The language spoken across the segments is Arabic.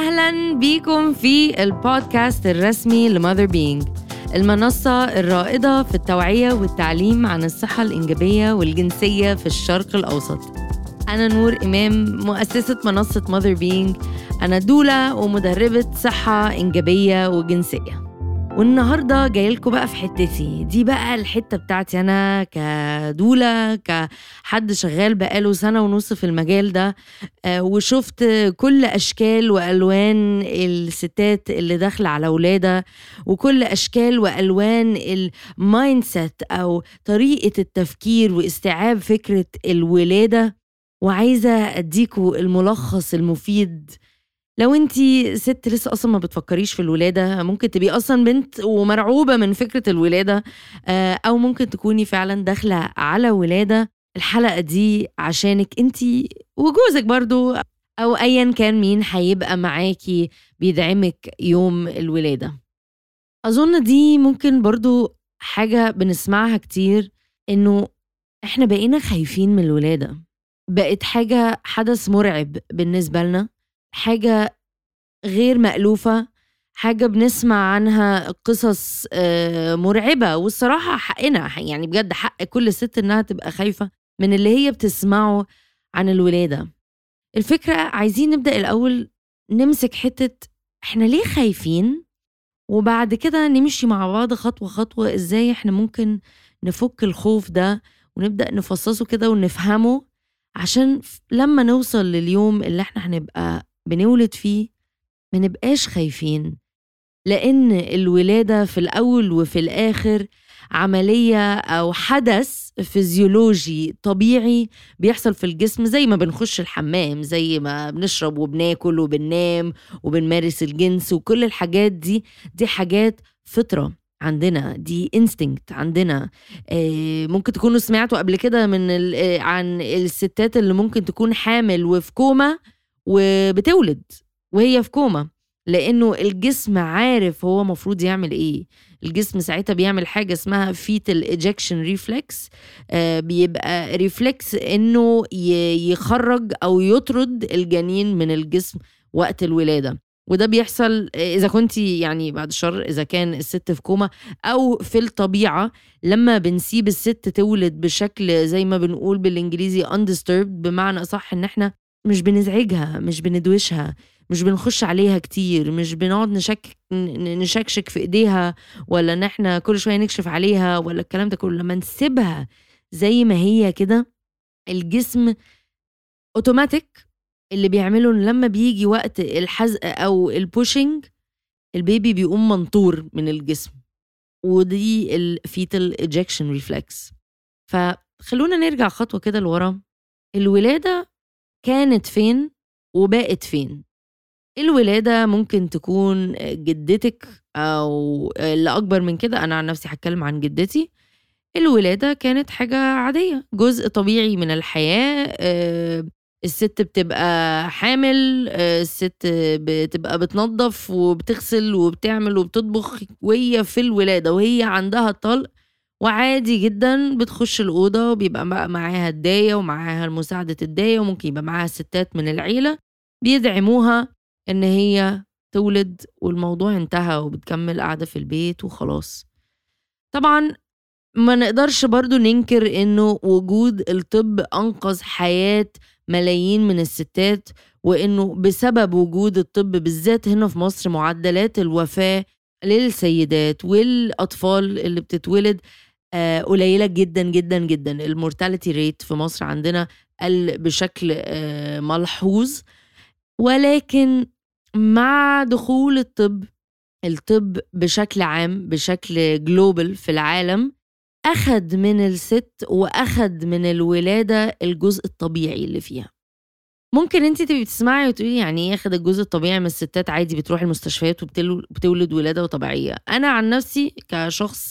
أهلاً بيكم في البودكاست الرسمي لماذر بينج، المنصة الرائدة في التوعية والتعليم عن الصحة الإنجابية والجنسية في الشرق الأوسط. أنا نور إمام، مؤسسة منصة ماذر بينج. أنا دولة ومدربة صحة إنجابية وجنسية. والنهاردة جايلكم بقى في حتتي دي، بقى الحتة بتاعتي أنا كدولة، كحد شغال بقاله 1.5 سنة في المجال ده، وشفت كل أشكال وألوان الستات اللي داخلة على ولادة، وكل أشكال وألوان المايندسيت أو طريقة التفكير واستيعاب فكرة الولادة. وعايزة أديكوا الملخص المفيد. لو انتي ست لسه اصلا ما بتفكريش في الولادة، ممكن تبقي اصلا بنت ومرعوبة من فكرة الولادة، او ممكن تكوني فعلا داخلة على ولادة. الحلقة دي عشانك انتي وجوزك برضو، او ايا كان مين هيبقى معاكي بيدعمك يوم الولادة. اظن دي ممكن برضو حاجة بنسمعها كتير، انه احنا بقينا خايفين من الولادة. بقت حدث مرعب بالنسبة لنا، حاجة غير مألوفة، حاجة بنسمع عنها قصص مرعبة. والصراحة حقنا، يعني بجد حق كل ست إنها تبقى خايفة من اللي هي بتسمعه عن الولادة. الفكرة عايزين نبدأ الأول نمسك حتة إحنا ليه خايفين، وبعد كده نمشي مع بعض خطوة خطوة إزاي إحنا ممكن نفك الخوف ده ونبدأ نفصصه كده ونفهمه، عشان لما نوصل لليوم اللي إحنا هنبقى بنولد فيه ما نبقاش خايفين. لأن الولادة في الأول وفي الآخر عملية أو حدث فيزيولوجي طبيعي بيحصل في الجسم، زي ما بنخش الحمام، زي ما بنشرب وبناكل وبننام وبنمارس الجنس، وكل الحاجات دي حاجات فطرة عندنا، دي انستنكت عندنا. ممكن تكونوا سمعتوا قبل كده عن الستات اللي ممكن تكون حامل وفي كوما وبتولد وهي في كوما، لأنه الجسم عارف هو مفروض يعمل إيه. الجسم ساعتها بيعمل حاجة اسمها fetal ejection reflex، بيبقى ريفلكس إنه يخرج أو يطرد الجنين من الجسم وقت الولادة. وده بيحصل إذا كنتي يعني بعد الشر، إذا كان الست في كوما، أو في الطبيعة لما بنسيب الست تولد بشكل زي ما بنقول بالإنجليزي undisturbed، بمعنى أصح إن إحنا مش بنزعجها، مش بندوشها، مش بنخش عليها كتير، مش بنقعد نشكشك في ايديها، ولا ان احنا كل شوية نكشف عليها، ولا الكلام ده كله. لما نسيبها زي ما هي كده، الجسم اوتوماتيك اللي بيعمله لما بيجي وقت الحزق او البوشنج، البيبي بيقوم منطور من الجسم، ودي الفيتال ايجكشن ريفلكس. فخلونا نرجع خطوة كده لورا. الولادة كانت فين وبقت فين؟ الولادة ممكن تكون جدتك أو اللي أكبر من كده. أنا عن نفسي هتكلم عن جدتي. الولادة كانت حاجة عادية، جزء طبيعي من الحياة. الست بتبقى حامل، الست بتبقى بتنظف وبتغسل وبتعمل وبتطبخ وهي في الولادة، وهي عندها الطلق، وعادي جدا بتخش الأوضة وبيبقى معاها الداية ومعاها المساعدة الداية، وممكن يبقى معاها ستات من العيلة بيدعموها إن هي تولد، والموضوع انتهى وبتكمل قاعدة في البيت وخلاص. طبعا ما نقدرش برضو ننكر إنه وجود الطب أنقذ حياة ملايين من الستات، وإنه بسبب وجود الطب بالذات هنا في مصر معدلات الوفاة للسيدات والأطفال اللي بتتولد قليلة جدا جدا جدا. المورتاليتي ريت في مصر عندنا قل بشكل ملحوظ. ولكن مع دخول الطب بشكل عام، بشكل جلوبال في العالم، أخد من الست وأخد من الولادة الجزء الطبيعي اللي فيها. ممكن انتي تبقي بتسمعي وتقولي يعني ايه اخد الجزء الطبيعي من الستات؟ عادي بتروح المستشفيات وبتولد ولادة طبيعية. أنا عن نفسي كشخص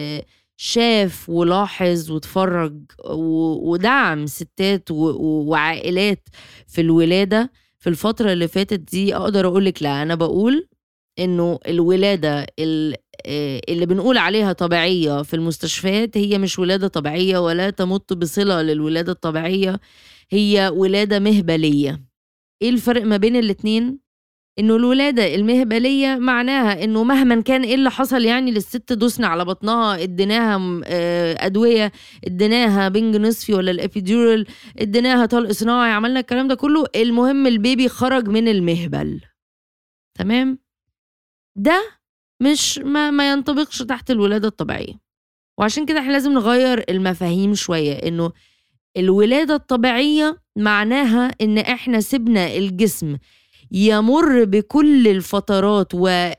شاف ولاحظ وتفرج ودعم ستات وعائلات في الولادة في الفترة اللي فاتت دي، أقدر أقولك لا، أنا بقول إنه الولادة اللي بنقول عليها طبيعية في المستشفيات هي مش ولادة طبيعية، ولا تمت بصلة للولادة الطبيعية، هي ولادة مهبلية. إيه الفرق ما بين الاتنين؟ إنه الولادة المهبلية معناها إنه مهما كان إيه اللي حصل يعني للست دوسنا على بطنها، اديناها أدوية، اديناها بنج نصفي ولا الابيدورال، اديناها طلق صناعي، عملنا الكلام ده كله، المهم البيبي خرج من المهبل. تمام؟ ده مش ما ينطبقش تحت الولادة الطبيعية. وعشان كده احنا لازم نغير المفاهيم شوية، إنه الولادة الطبيعية معناها إن احنا سيبنا الجسم يمر بكل الفترات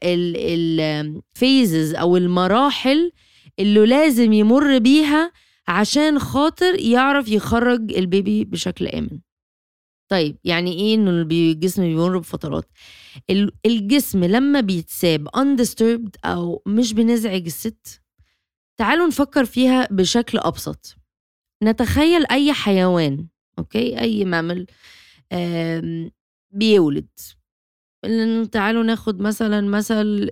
والفيزز أو المراحل اللي لازم يمر بيها عشان خاطر يعرف يخرج البيبي بشكل آمن. طيب يعني إيه إنه الجسم بيمر بفترات؟ الجسم لما بيتساب undisturbed أو مش بنزعج الست، تعالوا نفكر فيها بشكل أبسط. نتخيل أي حيوان، أوكي، أي مامل بيولد. تعالوا ناخد مثلا مثل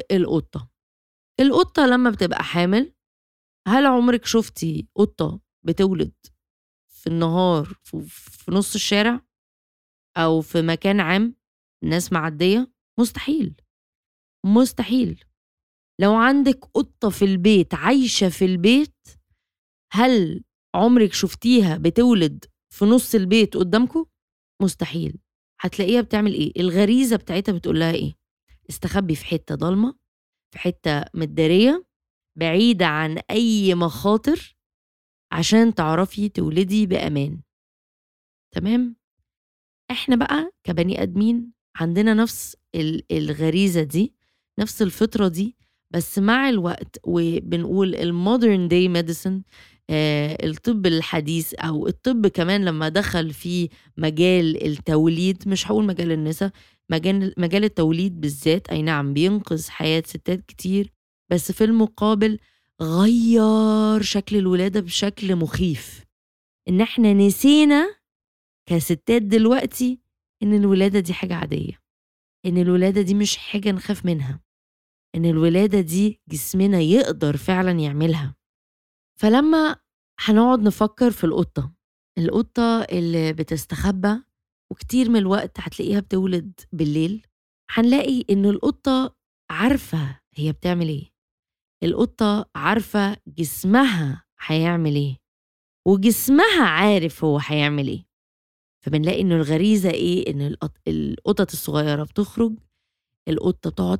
القطة لما بتبقى حامل، هل عمرك شفتي قطة بتولد في النهار في نص الشارع أو في مكان عام الناس معدية؟ مستحيل. مستحيل. لو عندك قطة في البيت عايشة في البيت، هل عمرك شفتيها بتولد في نص البيت قدامكم؟ مستحيل. هتلاقيها بتعمل ايه؟ الغريزة بتاعتها بتقولها ايه؟ استخبي في حتة ضلمة، في حتة متدارية بعيدة عن اي مخاطر عشان تعرفي تولدي بأمان. تمام؟ احنا بقى كبني ادمين عندنا نفس الغريزة دي، نفس الفطرة دي، بس مع الوقت وبنقول المودرن داي ميديسن، الطب الحديث أو الطب كمان لما دخل في مجال التوليد، مش هقول مجال النساء، مجال التوليد بالذات، أي نعم بينقذ حياة ستات كتير، بس في المقابل غير شكل الولادة بشكل مخيف. إن احنا نسينا كستات دلوقتي إن الولادة دي حاجة عادية، إن الولادة دي مش حاجة نخاف منها، إن الولادة دي جسمنا يقدر فعلا يعملها. فلما هنقعد نفكر في القطة اللي بتستخبى وكتير من الوقت هتلاقيها بتولد بالليل، هنلاقي إن القطة عارفة هي بتعمل إيه. القطة عارفة جسمها هيعمل إيه، وجسمها عارف هو هيعمل إيه. فبنلاقي إنه الغريزة إيه؟ إن القطط الصغيرة بتخرج، القطة تقعد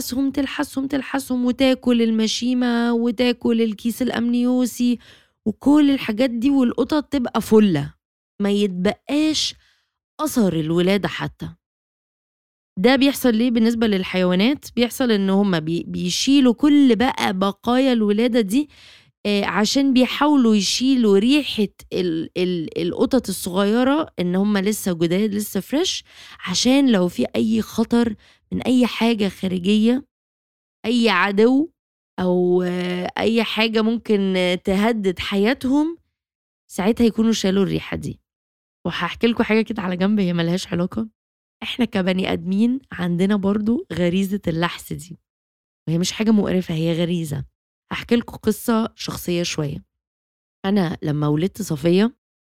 تلحسهم وتاكل المشيمة وتاكل الكيس الأمنيوسي وكل الحاجات دي، والقطط تبقى فلة ما يتبقاش أثر الولادة حتى. ده بيحصل ليه بالنسبة للحيوانات؟ بيحصل إن هم بيشيلوا كل بقى بقايا الولادة دي، عشان بيحاولوا يشيلوا ريحة القطط الصغيرة إن هم لسه جداد لسه فريش، عشان لو في أي خطر من أي حاجة خارجية، أي عدو أو أي حاجة ممكن تهدد حياتهم، ساعتها يكونوا شالوا الريحة دي. وهحكي لكم حاجة كده على جنب هي ملهاش علاقة. احنا كبني أدمين عندنا برضو غريزة اللحس دي، وهي مش حاجة مقرفة، هي غريزة. هحكي لكم قصة شخصية شوية. أنا لما ولدت صفية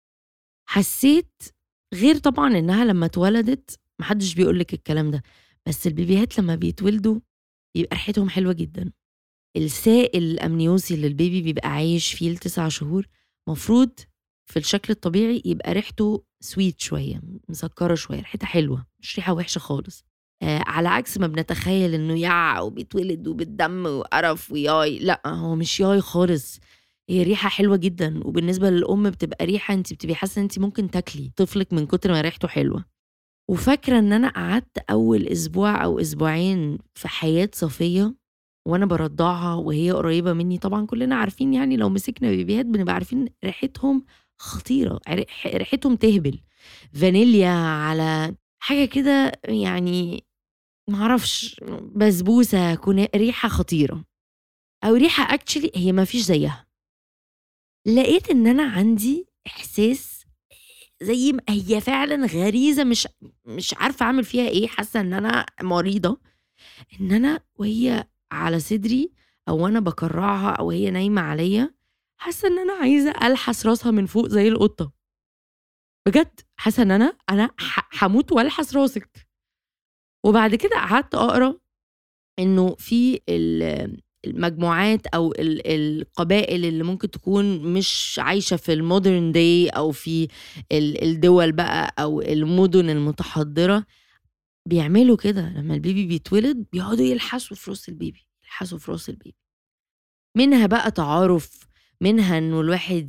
حسيت، غير طبعا إنها لما اتولدت محدش بيقولك الكلام ده، بس البيبيهات لما بيتولدوا بيبقى ريحتهم حلوة جدا. السائل الأمنيوسي اللي البيبي بيبقى عايش فيه ل9 شهور مفروض في الشكل الطبيعي يبقى ريحته سويت شوية، مسكرة شوية، ريحتها حلوة، مش ريحة وحشة خالص. على عكس ما بنتخيل إنه يع وبيتولد وبالدم وقرف وياي، لا هو مش ياي خالص، هي ريحة حلوة جدا. وبالنسبة للأم بتبقى ريحة انت بتبقي حاسة انت ممكن تاكلي طفلك من كتر ما ريحته حلوة. وفاكرة ان انا قعدت اول اسبوع او اسبوعين في حياة صفية وانا برضعها وهي قريبة مني. طبعا كلنا عارفين يعني لو مسكنا بيبيهات بنبقى عارفين ريحتهم خطيرة، ريحتهم تهبل، فانيليا على حاجة كده يعني معرفش، بسبوسة، ريحة خطيرة، او ريحة اكتشلي هي ما فيش زيها. لقيت ان انا عندي احساس زي ما هي فعلا غريزة، مش عارفة اعمل فيها ايه، حاسة ان انا مريضة، ان انا وهي على صدري او انا بكرعها او هي نايمة عليا، حاسة ان انا عايزة الحس راسها من فوق زي القطة. بجد حاسة ان انا هموت والحس راسك. وبعد كده قعدت أقرأ إنه في المجموعات أو القبائل اللي ممكن تكون مش عايشة في المودرن داي أو في الدول بقى أو المدن المتحضرة، بيعملوا كده لما البيبي بيتولد بيقعدوا يلحسوا في راس البيبي، يلحسوا في راس البيبي. منها بقى تعارف، منها إنه الواحد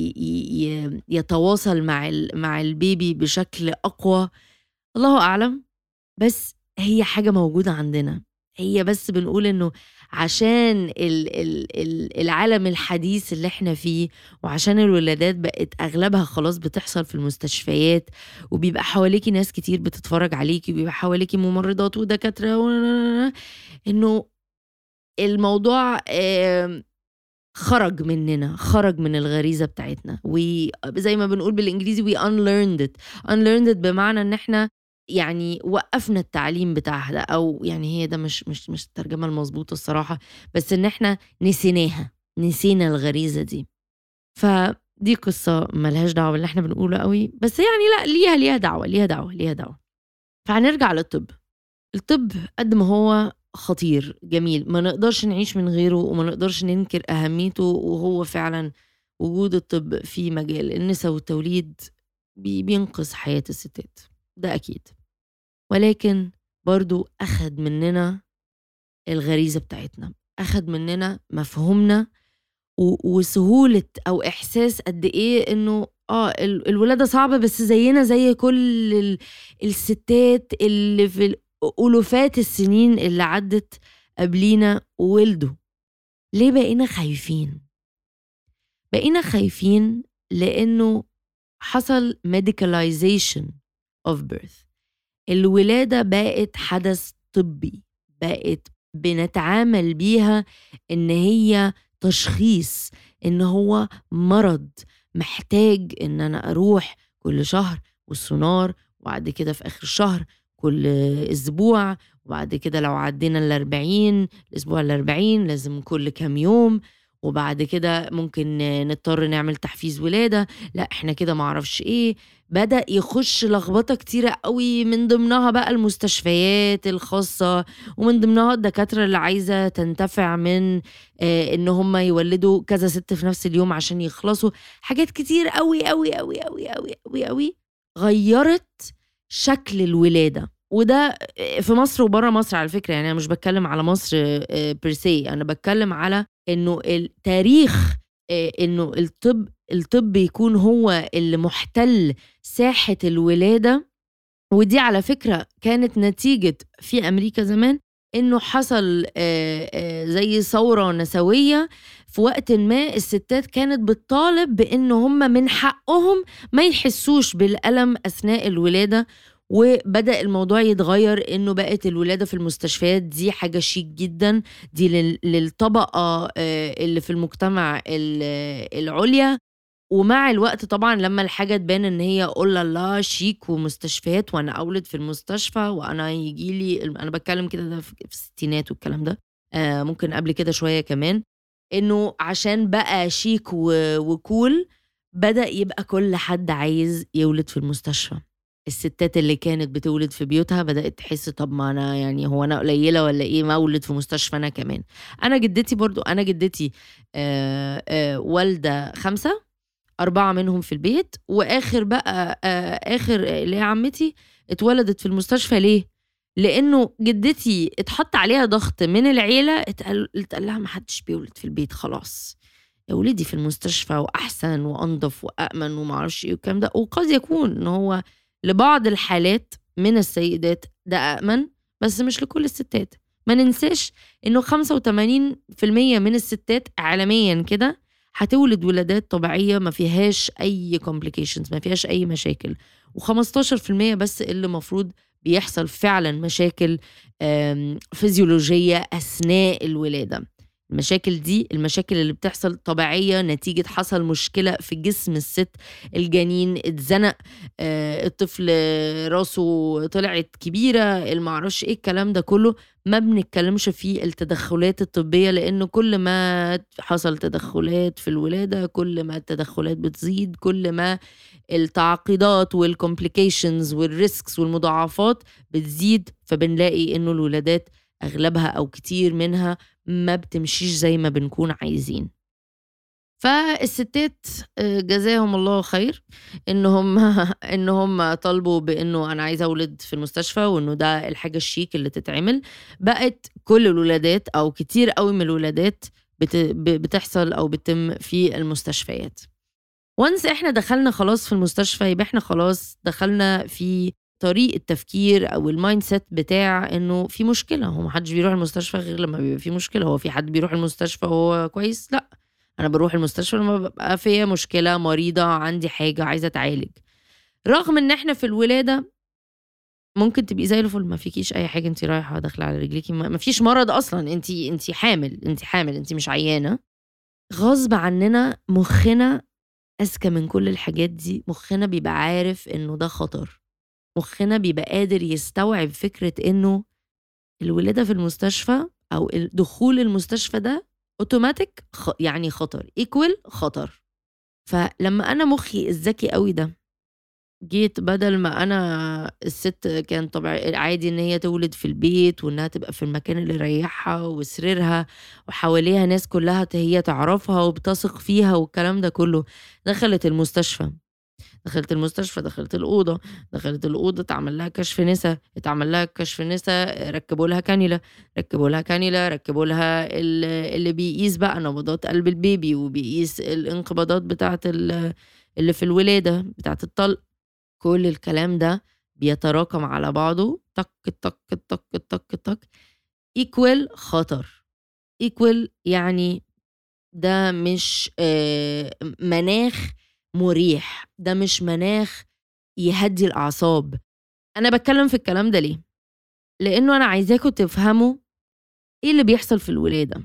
يتواصل مع البيبي بشكل أقوى، الله أعلم. بس هي حاجة موجودة عندنا، هي بس بنقول إنه عشان العالم الحديث اللي احنا فيه، وعشان الولادات بقت أغلبها خلاص بتحصل في المستشفيات، وبيبقى حواليكي ناس كتير بتتفرج عليكي، وبيبقى حواليكي ممرضات ودكاترة، إنه الموضوع خرج مننا، خرج من الغريزة بتاعتنا، وزي ما بنقول بالإنجليزي we unlearned it بمعنى إن احنا يعني وقفنا التعليم بتاعها ده، أو يعني هي ده مش الترجمة المظبوطة الصراحة، بس إن احنا نسينا الغريزة دي. فدي قصة ملهاش دعوة باللي احنا بنقوله قوي، بس يعني لا، ليها دعوة. فهنرجع للطب. الطب قد ما هو خطير جميل، ما نقدرش نعيش من غيره، وما نقدرش ننكر أهميته، وهو فعلا وجود الطب في مجال النساء والتوليد بينقذ حياة الستات، ده أكيد. ولكن برضو أخد مننا الغريزة بتاعتنا، أخد مننا مفهومنا وسهولة أو إحساس قد إيه إنه الولادة صعبة، بس زينا زي كل الستات اللي في ألوفات السنين اللي عدت قبلينا وولدوا. ليه بقينا خايفين؟ لأنه حصل medicalization of birth. الولادة بقت حدث طبي، بقت بنتعامل بيها إن هي تشخيص، إن هو مرض محتاج إن أنا أروح كل شهر والسونار، وبعد كده في آخر الشهر كل أسبوع، وبعد كده لو عدينا الأسبوع 40 لازم كل كام يوم، وبعد كده ممكن نضطر نعمل تحفيز ولادة، لا احنا كده معرفش ايه. بدأ يخش لخبطة كتيرة قوي، من ضمنها بقى المستشفيات الخاصة، ومن ضمنها الدكاترة اللي عايزة تنتفع من ان هم يولدوا كذا ست في نفس اليوم عشان يخلصوا. حاجات كتير قوي قوي قوي قوي قوي قوي قوي غيرت شكل الولادة. وده في مصر وبره مصر على فكرة، يعني أنا مش بتكلم على مصر بيرسي، أنا بتكلم على إنه التاريخ، إنه الطب يكون هو اللي محتل ساحة الولادة. ودي على فكرة كانت نتيجة في أمريكا زمان إنه حصل زي ثورة نسوية في وقت ما. الستات كانت بتطالب بإنه هم من حقهم ما يحسوش بالألم أثناء الولادة، وبدأ الموضوع يتغير إنه بقت الولادة في المستشفيات دي حاجة شيك جدا، دي للطبقة اللي في المجتمع العليا. ومع الوقت طبعا لما الحاجة تبان ان هي قول الله شيك ومستشفيات وانا اولد في المستشفى وانا يجيلي، انا بتكلم كده ده في الستينات والكلام ده، ممكن قبل كده شوية كمان، انه عشان بقى شيك وكول بدأ يبقى كل حد عايز يولد في المستشفى. الستات اللي كانت بتولد في بيوتها بدأت تحس طب ما أنا يعني هو أنا قليلة ولا إيه ما أولد في مستشفى أنا كمان. أنا جدتي والدة 5، 4 منهم في البيت، وآخر بقى آخر اللي هي عمتي اتولدت في المستشفى. ليه؟ لأنه جدتي اتحط عليها ضغط من العيلة، اتقال لها ما حدش بيولد في البيت، خلاص ولدي في المستشفى وأحسن وأنظف وأأمن ومعرفش إيه والكلام ده. وقد يكون إن هو لبعض الحالات من السيدات ده أأمن، بس مش لكل الستات. ما ننساش إنه 85% من الستات عالميا كده هتولد ولادات طبيعية ما فيهاش أي complications، ما فيهاش أي مشاكل، و15% بس اللي مفروض بيحصل فعلا مشاكل فيزيولوجية أثناء الولادة. المشاكل دي المشاكل اللي بتحصل طبيعية نتيجة حصل مشكلة في جسم الست، الجنين اتزنق، الطفل راسه طلعت كبيرة، المعرفش ايه الكلام ده كله. ما بنتكلمش في التدخلات الطبية، لأنه كل ما حصل تدخلات في الولادة كل ما التدخلات بتزيد، كل ما التعقيدات والكومبليكيشنز والريسكس والمضاعفات بتزيد، فبنلاقي إنه الولادات أغلبها أو كتير منها ما بتمشيش زي ما بنكون عايزين. فالستات جزاهم الله خير إن هم طلبوا بإنه أنا عايزة أولد في المستشفى، وإنه ده الحاجة الشيك اللي تتعمل. بقت كل الولادات أو كتير قوي من الولادات بتحصل أو بتتم في المستشفيات. وانس إحنا دخلنا خلاص في المستشفى، يبقى إحنا خلاص دخلنا في طريق التفكير أو المايند سيت بتاع إنه في مشكلة. هو محدش بيروح المستشفى غير لما بيبقى في مشكلة. هو في حد بيروح المستشفى وهو كويس؟ لأ، أنا بروح المستشفى لما ببقى فيها مشكلة، مريضة، عندي حاجة عايزة أتعالج. رغم إن إحنا في الولادة ممكن تبقي زي الفل، ما فيكيش أي حاجة، أنت رايحة داخلة على رجليكي، ما فيش مرض أصلا، أنت حامل، أنت مش عيانة. غصب عننا مخنا أذكى من كل الحاجات دي. مخنا بيبقى عارف إنه ده خطر، مخنا بيبقى قادر يستوعب فكرة إنه الولادة في المستشفى أو دخول المستشفى ده اوتوماتيك يعني خطر، ايكوال خطر. فلما أنا مخي الذكي قوي ده جيت، بدل ما أنا الست كان طبعا عادي إن هي تولد في البيت وإنها تبقى في المكان اللي يريحها وسريرها وحواليها ناس كلها هي تعرفها وبتثق فيها والكلام ده كله، دخلت المستشفى، دخلت الأوضة اتعمل لها كشف نسا، ركبوا لها كانيلا، ركبوا لها اللي بيقيس بقى نبضات قلب البيبي وبيقيس الانقباضات بتاعة اللي في الولادة بتاعة الطلق. كل الكلام ده بيتراكم على بعضه، تك تك تك تك تك، ايكوال خطر. ايكوال يعني ده مش مناخ مريح، ده مش مناخ يهدي الأعصاب. أنا بتكلم في الكلام ده ليه؟ لأنه أنا عايزاكم تفهموا إيه اللي بيحصل في الولادة.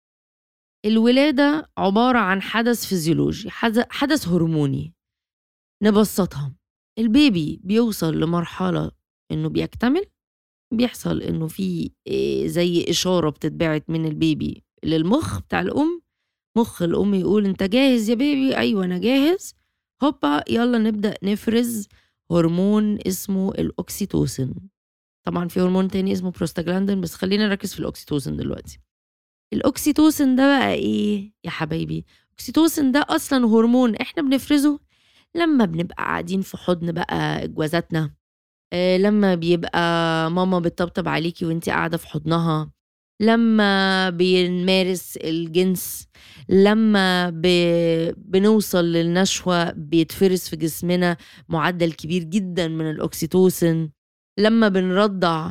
الولادة عبارة عن حدث فيزيولوجي، حدث هرموني. نبسطها، البيبي بيوصل لمرحلة إنه بيكتمل، بيحصل إنه في زي إشارة بتتبعت من البيبي للمخ بتاع الأم. مخ الأم يقول أنت جاهز يا بيبي؟ أيوة أنا جاهز. هوبا يلا نبدأ نفرز هرمون اسمه الأكسيتوسين. طبعا في هرمون تاني اسمه بروستاجلاندين، بس خلينا نركز في الأكسيتوسين دلوقتي. الأكسيتوسين ده بقى إيه يا حبايبي؟ الأكسيتوسين ده أصلا هرمون إحنا بنفرزه لما بنبقى قاعدين في حضن بقى جوازاتنا، لما بيبقى ماما بتطبطب عليكي وانتي قاعدة في حضنها، لما بنمارس الجنس، لما بنوصل للنشوة بيتفرز في جسمنا معدل كبير جدا من الأكسيتوسين، لما بنرضع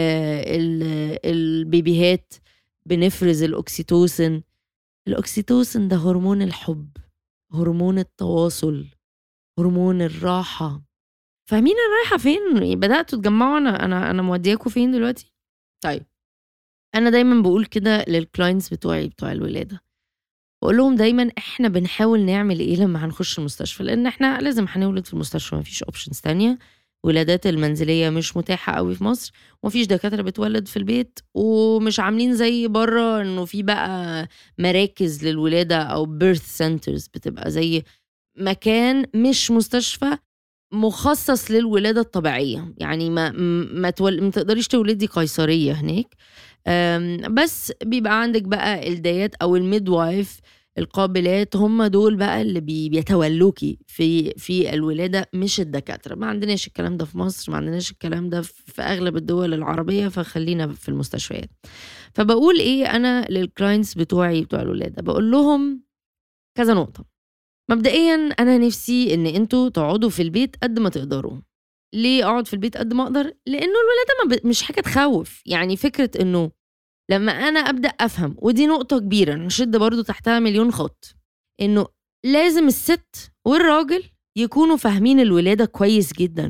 البيبيهات بنفرز الأكسيتوسين. الأكسيتوسين ده هرمون الحب، هرمون التواصل، هرمون الراحة. فاهمين انا رايحه فين؟ بداتوا تجمعوا انا مودياكوا فين دلوقتي؟ طيب انا دايما بقول كده للكلاينتس بتوع الولاده، بقول لهم دايما احنا بنحاول نعمل ايه لما هنخش المستشفى، لان احنا لازم هنولد في المستشفى، مفيش اوبشنز تانية. ولادات المنزليه مش متاحه قوي في مصر، ومفيش دكاتره بتولد في البيت، ومش عاملين زي بره انه في بقى مراكز للولاده او بيرث سنترز، بتبقى زي مكان مش مستشفى مخصص للولادة الطبيعية. يعني ما تقدريش تولدي قيصرية هناك، بس بيبقى عندك بقى الدايات أو الميدوايف القابلات، هم دول بقى اللي بيتولوكي في الولادة، مش الدكاترة. ما عندناش الكلام ده في مصر، ما عندناش الكلام ده في أغلب الدول العربية، فخلينا في المستشفيات. فبقول إيه أنا للكلاينتس بتوع الولادة؟ بقول لهم كذا نقطة. مبدئيا أنا نفسي إن أنتوا تقعدوا في البيت قد ما تقدروا. ليه أقعد في البيت قد ما أقدر؟ لأنه الولادة مش حاجة تخوف. يعني فكرة إنه لما أنا أبدأ أفهم، ودي نقطة كبيرة نشد برضو تحتها مليون خط، إنه لازم الست والراجل يكونوا فاهمين الولادة كويس جدا،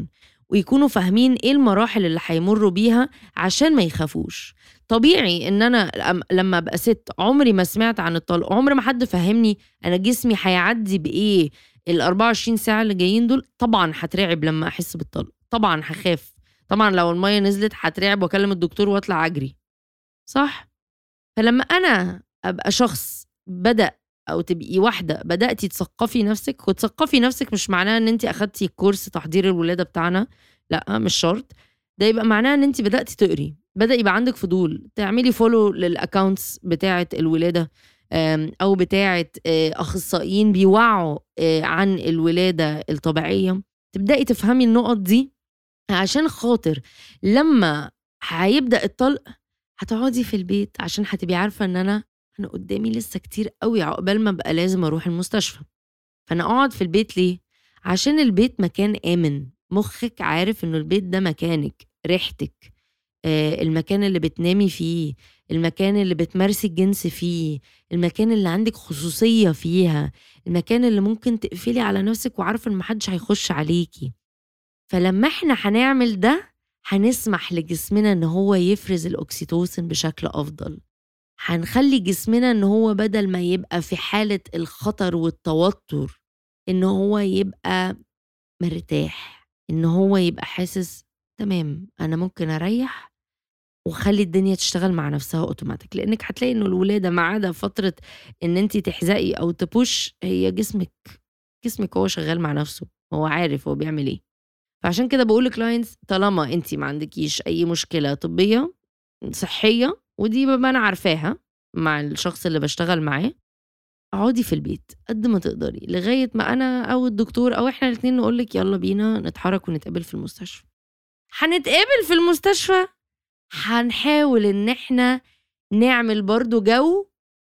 ويكونوا فاهمين ايه المراحل اللي هيمروا بيها عشان ما يخافوش. طبيعي ان انا لما ابقى ست عمري ما سمعت عن الطلق، عمر ما حد فهمني انا جسمي هيعدي بايه ال 24 ساعة اللي جايين دول. طبعا هترعب لما احس بالطلق، طبعا هخاف، طبعا لو المية نزلت هترعب واكلم الدكتور واطلع اجري، صح؟ فلما انا ابقى شخص بدأ او تبقي واحدة بدأتي تثقفي نفسك، وتثقفي نفسك مش معناه ان انت اخدتي كورس تحضير الولادة بتاعنا، لا مش شرط، ده يبقى معناه ان انت بدأتي تقري، بدأ يبقى عندك فضول تعملي فولو للأكاونتس بتاعة الولادة او بتاعة اخصائيين بيوعوا عن الولادة الطبيعية. تبدأي تفهمي النقط دي عشان خاطر لما هيبدأ الطلق هتقعدي في البيت، عشان هتبقي عارفة ان انا قدامي لسه كتير قوي عقبال ما بقى لازم اروح المستشفى. فانا اقعد في البيت ليه؟ عشان البيت مكان آمن، مخك عارف انه البيت ده مكانك، ريحتك، المكان اللي بتنامي فيه، المكان اللي بتمارسي الجنس فيه، المكان اللي عندك خصوصية فيها، المكان اللي ممكن تقفلي على نفسك وعارفة ان محدش هيخش عليكي. فلما احنا هنعمل ده هنسمح لجسمنا ان هو يفرز الأكسيتوسين بشكل أفضل، هنخلي جسمنا ان هو بدل ما يبقى في حالة الخطر والتوتر ان هو يبقى مرتاح، ان هو يبقى حاسس تمام انا ممكن اريح وخلي الدنيا تشتغل مع نفسها اوتوماتيك. لانك هتلاقي انه الولادة ما عدا فترة ان انتي تحزقي او تبوش، هي جسمك هو شغال مع نفسه، هو عارف هو بيعمل ايه. فعشان كده بقول لكلاينتس طالما انتي ما عندكيش اي مشكلة طبية صحية، ودي ببقى انا عارفاها مع الشخص اللي بشتغل معاه، اقعدي في البيت قد ما تقدري لغاية ما انا او الدكتور او احنا الاتنين نقولك يلا بينا نتحرك ونتقابل في المستشفى. هنتقابل في المستشفى، هنحاول ان احنا نعمل برضو جو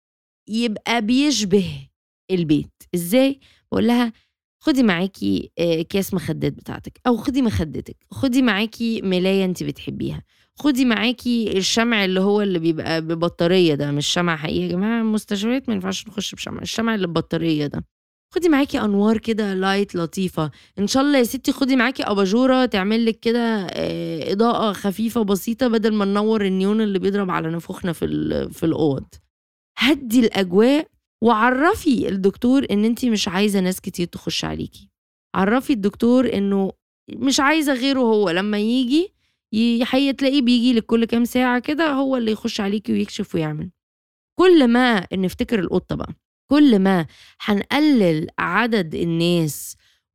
يبقى بيشبه البيت. ازاي؟ بقول لها خدي معاكي كاس مخدات بتاعتك، او خدي مخدتك، خدي معاكي ملاية انت بتحبيها، خدي معاكي الشمع اللي هو اللي بيبقى ببطارية ده، مش شمع حقيقي يا جماعة، المستشفيات ما ينفعش نخش بشمع، الشمع اللي ببطارية ده. خدي معاكي انوار كده لايت لطيفة، ان شاء الله يا ستي خدي معاكي اباجورة تعمل لك كده اضاءة خفيفة بسيطة بدل ما ننور النيون اللي بيضرب على نفوخنا في الاوض. هدي الاجواء، وعرفي الدكتور ان انتي مش عايزة ناس كتير تخش عليكي، عرفي الدكتور انه مش عايزة غيره، هو لما يجي تلاقيه بيجي لك كل كام ساعة كده هو اللي يخش عليكي ويكشف ويعمل. كل ما نفتكر القطة بقى، كل ما هنقلل عدد الناس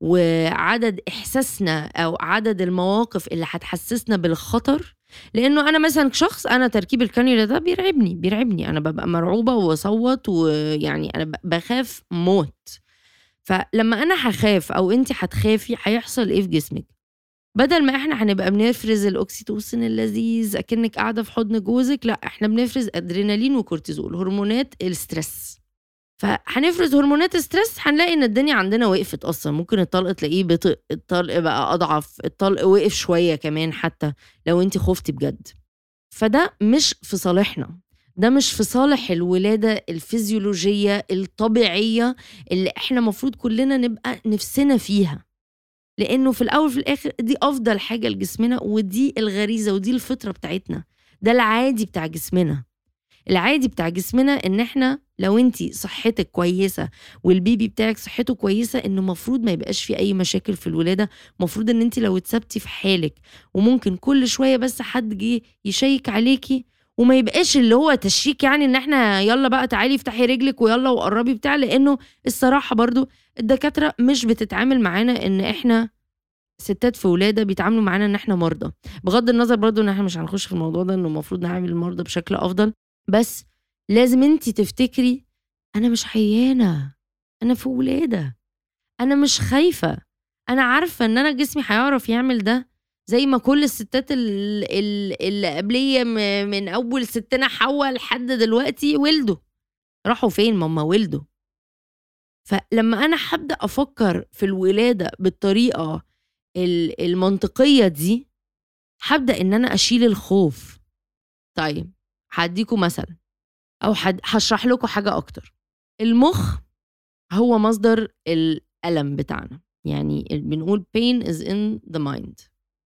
وعدد إحساسنا أو عدد المواقف اللي هتحسسنا بالخطر. لأنه أنا مثلا شخص أنا تركيب الكانيولا ده بيرعبني، أنا ببقى مرعوبة وصوت، ويعني أنا بخاف موت. فلما أنا هخاف أو أنتي هتخافي هيحصل إيه في جسمك؟ بدل ما احنا هنبقى بنفرز الاكسيتوسين اللذيذ اكنك قاعده في حضن جوزك، لا احنا بنفرز ادرينالين وكورتيزول، هرمونات الستريس. فهنفرز هرمونات الستريس هنلاقي ان الدنيا عندنا وقفت اصلا، ممكن الطلق تلاقيه بطء، الطلق بقى اضعف، الطلق وقف شويه كمان حتى لو انت خفتي بجد. فده مش في صالحنا، ده مش في صالح الولادة الفيزيولوجية الطبيعية اللي احنا مفروض كلنا نبقى نفسنا فيها. لأنه في الأول في الآخر دي أفضل حاجة لجسمنا، ودي الغريزة ودي الفطرة بتاعتنا، ده العادي بتاع جسمنا. العادي بتاع جسمنا إن إحنا لو أنتي صحتك كويسة والبيبي بتاعك صحته كويسة، إنه مفروض ما يبقاش في أي مشاكل في الولادة. مفروض إن أنتي لو اتسبتي في حالك وممكن كل شوية بس حد جه يشيك عليكي، وما يبقاش اللي هو تشيك يعني إن إحنا يلا بقى تعالي افتحي رجلك ويلا وقربي بتاع، لأنه الصراحة برضو الدكاترة مش بتتعامل معانا إن إحنا ستات في ولادة، بيتعاملوا معانا ان احنا مرضى. بغض النظر برضو ان احنا مش هنخش في الموضوع ده انه المفروض نعامل المرضى بشكل افضل، بس لازم انتي تفتكري انا مش عيانة، انا في ولادة، انا مش خايفة، انا عارفة ان انا جسمي هيعرف يعمل ده زي ما كل الستات اللي قبلية من اول ستنا حواء لحد دلوقتي ولدوا. راحوا فين؟ ماما ولدوا. فلما انا هبدأ افكر في الولادة بالطريقة المنطقية دي، هبدأ ان انا اشيل الخوف. طيب هديكم مثل او هشرح لكم حاجة اكتر. المخ هو مصدر الألم بتاعنا، يعني بنقول pain is in the mind.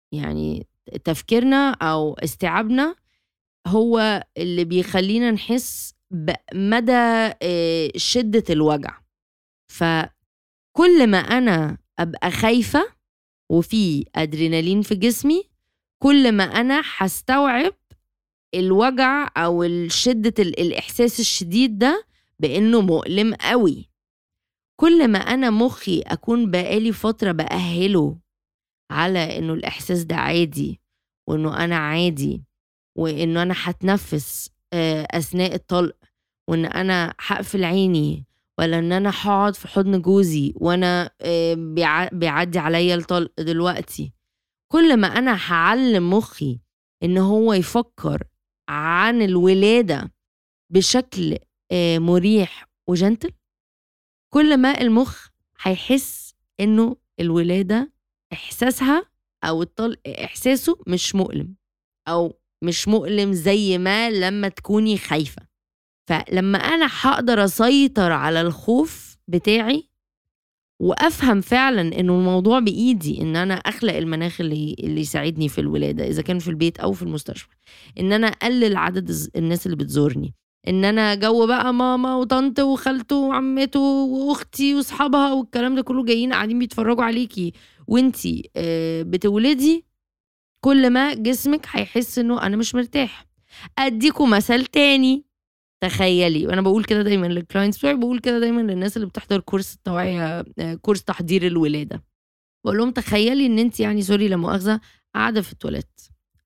يعني تفكيرنا أو استيعابنا هو اللي بيخلّينا نحس بمدى شدة الوجع. فكل ما أنا أبقى خايفة وفي أدرينالين في جسمي، كل ما أنا هاستوعب الوجع أو شدة الإحساس الشديد ده بإنه مؤلم أوي. كل ما أنا مُخّي أكون بقى لي فترة بأهِّله على إنه الإحساس ده عادي، وإنه أنا عادي، وإنه أنا هاتنفّس أثناء الطلق، وإن أنا هاقفل عيني، ولا إن أنا هاقعد في حضن جوزي وأنا بيعدّي عليّا الطلق دلوقتي. كل ما أنا هاعلّم مُخّي إن هو يفكّر عن الولادة بشكل مُريح وgentle، كل ما المُخ هيحس إنه الولادة إحساسها أو الطلق إحساسه مش مؤلم، أو مش مؤلم زي ما لمّا تكوني خايفة. فلمّا أنا هاقدر أسيطر على الخوف بتاعي وأفهم فعلًا إنه الموضوع بإيدي، إن أنا أخلق المناخ اللي يساعدني في الولادة، إذا كان في البيت أو في المستشفى، إن أنا أقلل عدد الناس اللي بتزورني، إن أنا جو بقى ماما وطنط وخالته وعمته وأختي وصحابها والكلام ده كله جايين قاعدين بيتفرجوا عليكِ وأنتِ بتولدي، كل ما جسمِك هيحس إنه أنا مش مرتاح. أديكم مثل تاني، تخيّلي، وأنا باقول كده دايمًا للclients بتوعي، باقول كده دايمًا للناس اللي بتحضر كورس التوعية، كورس تحضير الولادة، باقول لهم تخيّلي إن أنتِ يعني sorry لا مؤاخذة قاعدة في التواليت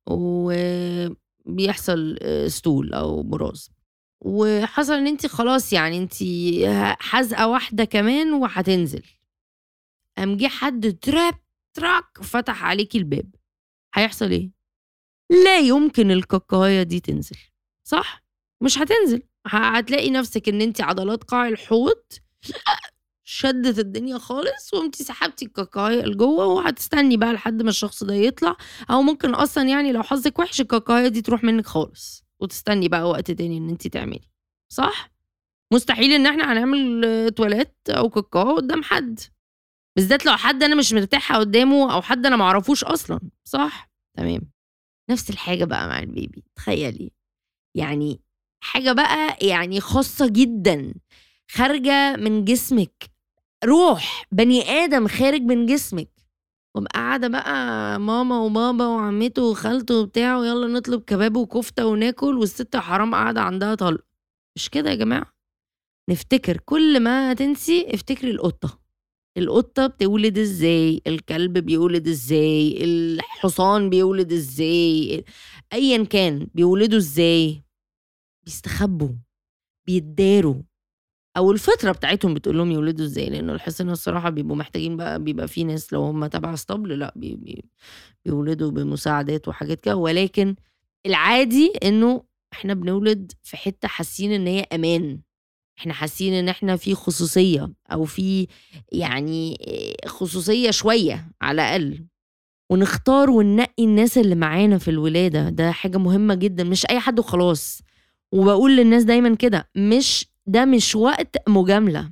وبيحصل stool أو براز، وحصل إن أنتِ خلاص يعني أنتِ حازقة واحدة كمان وهتنزل، قام جه حد تراك فتح عليكِ الباب، هيحصل إيه؟ لا يمكن الكاكاية دي تنزل، صح؟ مش هتنزل، هتلاقي نفسِك إن أنتِ عضلات قاع الحوض شدِّت الدنيا خالص، وقمتِ سحبتِ الكاكاية لجوّه، وهتستني بقى لحد ما الشخص ده يطلع، أو ممكن أصلًا يعني لو حظِّك وِحِش الكاكاية دي تروح منِّك خالص، وتستني بقى وقت تاني إن أنتِ تعملي، صح؟ مستحيل إن إحنا هنعمل تواليت أو كاكاو قدّام حد، بالذات لو حد أنا مش مرتاحة قدّامه أو حد أنا ما أعرفوش أصلًا، صح؟ تمام. نفس الحاجة بقى مع البيبي، تخيّلي. يعني حاجة بقى يعني خاصة جدًا، خارجة من جسمِك، روح بني آدم خارج من جسمِك، وأبقى قاعدة بقى ماما وبابا وعمته وخالته وبتاع ويالّا نطلب كباب وكفتة وناكل، والست حرام قاعدة عندها طلق، مش كده يا جماعة؟ نفتكر كل ما تنسي افتكري القطة، القطة بتولد إزاي، الكلب بيولد إزاي، الحصان بيولد إزاي، أيًا كان بيولدوا إزاي، بيستخبّوا، بيتداروا، أو الفطرة بتاعتهم بتقول لهم يولدوا إزاي، لإنه الحصينة الصراحة بيبقوا محتاجين بقى، بيبقى في ناس لو هم تبع اسطبل لأ بيولدوا بمساعدات وحاجات كده، ولكن العادي إنه إحنا بنولد في حتّة حاسين إن هي أمان، إحنا حاسين إن إحنا في خصوصية أو في يعني خصوصية شوية على الأقل، ونختار وننقي الناس اللي معانا في الولادة، ده حاجة مهمة جدًا، مش أي حد وخلاص. وباقول للناس دايمًا كده، ده مش وقت مجاملة،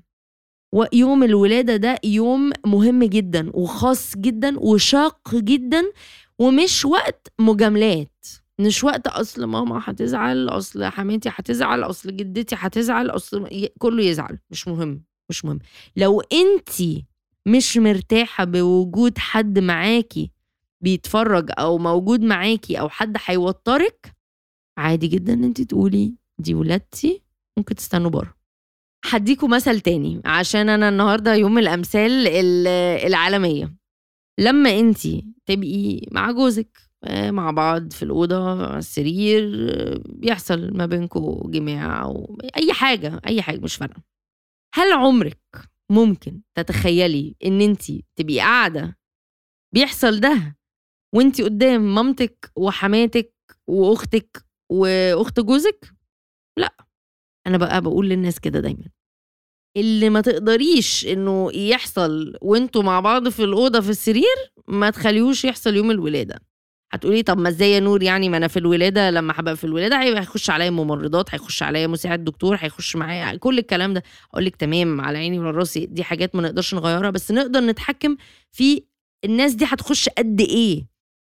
يوم الولادة ده يوم مهم جدًا وخاص جدًا وشاق جدًا، ومش وقت مجاملات، مش وقت أصل ماما هتزعل، أصل حماتي هتزعل، أصل جدتي هتزعل، أصل كله يزعل، مش مهم، مش مهم. لو أنتِ مش مرتاحة بوجود حد معاكِ بيتفرّج أو موجود معاكِ أو حد هيوتّرِك، عادي جدًا إن أنتِ تقولي دي ولادتي ممكن تستنوا برّه. هادّيكم مثل تاني عشان أنا النهارده يوم الأمثال العالمية. لمّا أنتِ تبقي مع جوزِك مع بعض في الأوضة على السرير، بيحصل ما بينكم جماع أو أي حاجة، أي حاجة مش فارقة. هل عمرِك ممكن تتخيّلي إن أنتِ تبقي قاعدة بيحصل ده وأنتِ قدّام مامتِك وحماتِك وأختِك وأخت جوزِك؟ لأ. أنا بقى باقول للناس كده دايمًا، اللي ما تقدريش إنه يحصل وأنتم مع بعض في الأوضة في السرير، ما تخلّيهوش يحصل يوم الولادة. هتقولي لي طب ما إزاي يا نور يعني، ما أنا في الولادة لمّا هابقى في الولادة هيخش عليَّ ممرضات، هيخش عليَّ مساعد دكتور، هيخش معايا كل الكلام ده. أقول لِك تمام على عيني وعلى راسي، دي حاجات ما نقدرش نغيّرها، بس نقدر نتحكم في الناس دي هتخش قد إيه.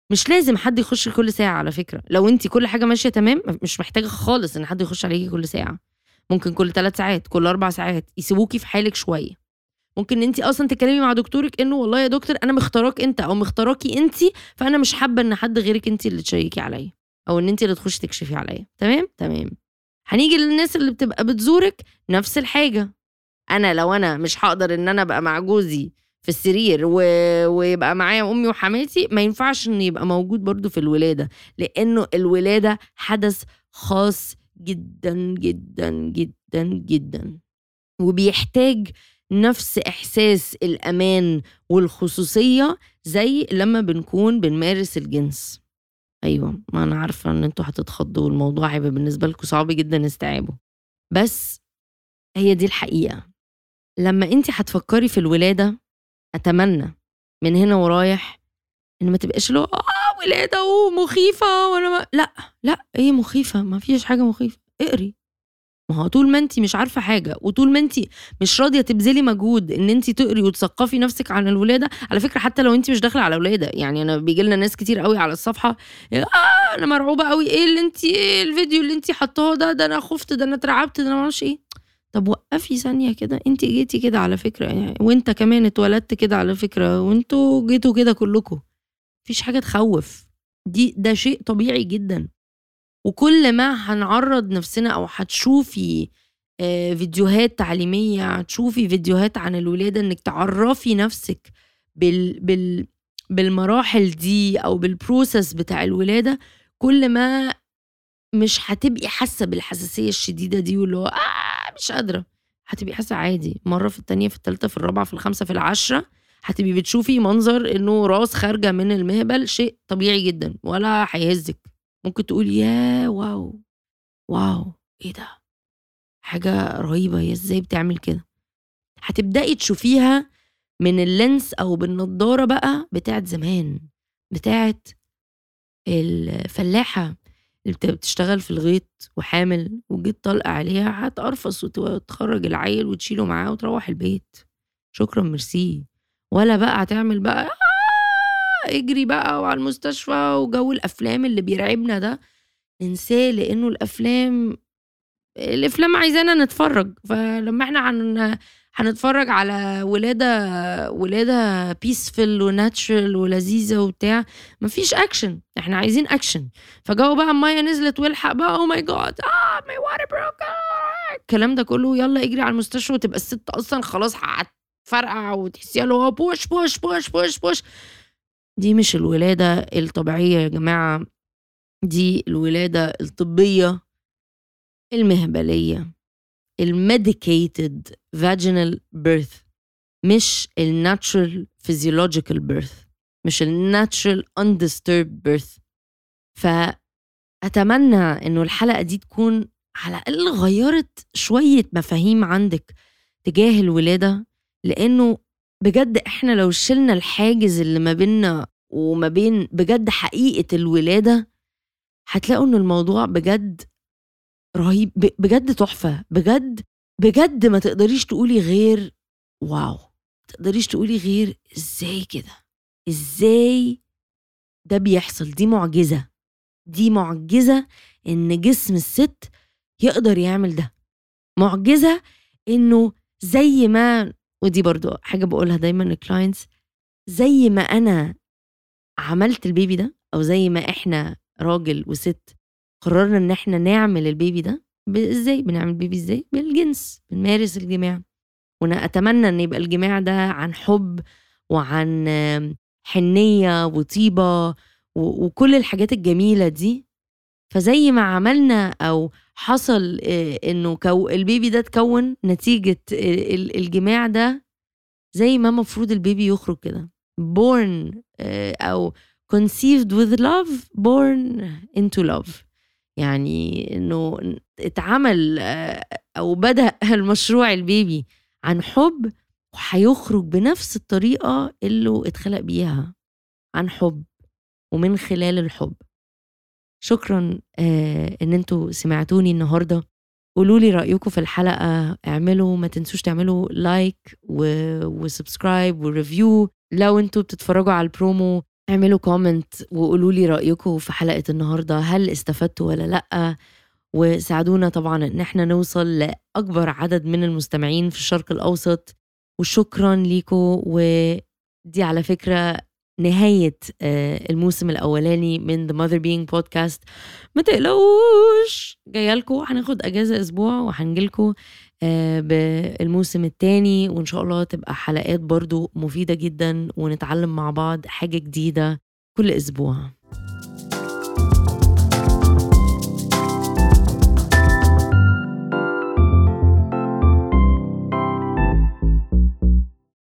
مش لازم حد يخش كل ساعة على فكرة. لو انت كل حاجة ماشية تمام مش محتاجة خالص ان حد يخش عليكي كل ساعة. ممكن كل 3 ساعات، كل 4 ساعات، يسيبوكي في حالك شوية. ممكن انت اصلا تتكلمي مع دكتورك انه والله يا دكتور انا مختاراك انت او مختاراكي انت، فانا مش حابة ان حد غيرك انت اللي تشيكي عليا او ان انت اللي تخشي تكشفي عليا. تمام. هنيجي للناس اللي بتبقى بتزورك، نفس الحاجة. انا لو انا مش هقدر ان انا ابقى مع جوزي في السرير ويبقى معايا امي وحماتي، ما ينفعش ان يبقى موجود برضو في الولادة، لانه الولادة حدث خاص جدا جدا جدا جدا، وبيحتاج نفس احساس الامان والخصوصية زي لما بنكون بنمارس الجنس. ايوه، ما انا عارفة ان انتوا هتتخضوا والموضوع هيبقى بالنسبة لكم صعب جدا استيعابه، بس هي دي الحقيقة. لما انت هتفكري في الولادة، اتمنى من هنا ورايح ان ما تبقاش له ولادة ومخيفة ولا لا ايه مخيفة؟ ما فيش حاجة مخيفة. اقري. ما هو طول ما انت مش عارفة حاجة وطول ما انت مش راضية تبذلي مجهود ان انت تقري وتثقفي نفسك عن الولادة، على فكرة حتى لو انت مش داخلة على ولادة، يعني انا بيجي لنا ناس كتير قوي على الصفحة انا مرعوبة قوي، ايه اللي انت ايه الفيديو اللي انت حطاه ده انا خفت، ده انا اترعبت، ده انا معرفش ايه. طب وقفي ثانية كده، انت جيتي كده على فكرة يعني، وانت كمان اتولدت كده على فكرة، وانتوا جيتوا كده كلكم، مفيش حاجة تخوف. ده شيء طبيعي جدا. وكل ما هنعرض نفسنا او هتشوفي فيديوهات تعليمية، هتشوفي فيديوهات عن الولادة انك تعرفي نفسك بالمراحل دي او بالبروسس بتاع الولادة، كل ما مش هتبقي حاسة بالحساسية الشديدة دي واللي هو مش قادرة. هتبقي حاسة عادي، مرة في التانية في التالتة في الرابعة في الخامسة في العاشرة هتبقي بتشوفي منظر انه راس خارجة من المهبل، شيء طبيعي جدا ولا هيهزك. ممكن تقولي يا واو ايه ده، حاجة رهيبة، هي ازاي بتعمل كده. هتبدأي تشوفيها من اللينس او بالنضارة بقى بتاعت زمان، بتاعت الفلاحة اللي بتشتغل في الغيط وحامل وجيت طلق عليها، هتقرفص وتخرج العيل وتشيله معاه وتروح البيت، شكرا ميرسي. ولا بقى هتعمل بقى اجري بقى وعلى المستشفى وجو الافلام اللي بيرعبنا ده، ننساه، لانه الافلام عايزانا نتفرج. فلما احنا هنتفرج على ولادة بيسفل وناتشرال ولذيذة وبتاع، مفيش اكشن، احنا عايزين اكشن. فجاوا بقى المية نزلت والحق بقى او ماي جاد ماي واتر بروك، الكلام ده كله، يلا اجري على المستشفى، وتبقى الست اصلا خلاص هتفرقع وتحسيها له بوش بوش بوش بوش بوش. دي مش الولادة الطبيعية يا جماعة، دي الولادة الطبية المهبلية، الميديكيتد vaginal birth، مش الناتشرال physiological birth، مش الناتشرال undisturbed birth. فأتمنى إنه الحلقة دي تكون على الأقل غيرت شوية مفاهيم عندك تجاه الولادة، لأنه بجد إحنا لو شلنا الحاجز اللي ما بيننا وما بين بجد حقيقة الولادة، هتلاقوا إنه الموضوع بجد رهيب، بجد تحفة، بجد ما تقدريش تقولي غير واو، ما تقدريش تقولي غير ازاي كده، ازاي ده بيحصل. دي معجزة ان جسم الست يقدر يعمل ده، معجزة انه زي ما، ودي برضو حاجة بقولها دايما للكلاينتس، زي ما انا عملت البيبي ده، او زي ما احنا راجل وست قررنا ان احنا نعمل البيبي ده، ازاي بنعمل بيبي؟ ازاي؟ بالجنس، بنمارس الجماع. وانا اتمنى ان يبقى الجماع ده عن حب وعن حنية وطيبة وكل الحاجات الجميلة دي. فزي ما عملنا او حصل انه البيبي ده تكون نتيجة الجماع ده، زي ما مفروض البيبي يخرج كده born او conceived with love born into love، يعني انه اتعمل او بدأ المشروع البيبي عن حب، وهيخرج بنفس الطريقة اللي اتخلق بيها، عن حب ومن خلال الحب. شكرا ان انتوا سمعتوني النهاردة. قولولي رأيكم في الحلقة، اعملوا، ما تنسوش تعملوا لايك وسبسكرايب وريفيو. لو انتوا بتتفرجوا على البرومو اعملوا كومنت وقولوا لي رأيكم في حلقة النهاردة، هل استفدتوا ولا لأ؟ وساعدونا طبعا ان احنا نوصل لأكبر عدد من المستمعين في الشرق الأوسط. وشكرا ليكم. ودي على فكرة نهاية الموسم الأولاني من The Mother Being Podcast. ما تقلقوش، جايالكم، هناخد أجازة أسبوع وهنجيلكم بالموسم التاني، وإن شاء الله تبقى حلقات برضو مفيدة جدا ونتعلم مع بعض حاجة جديدة كل أسبوع.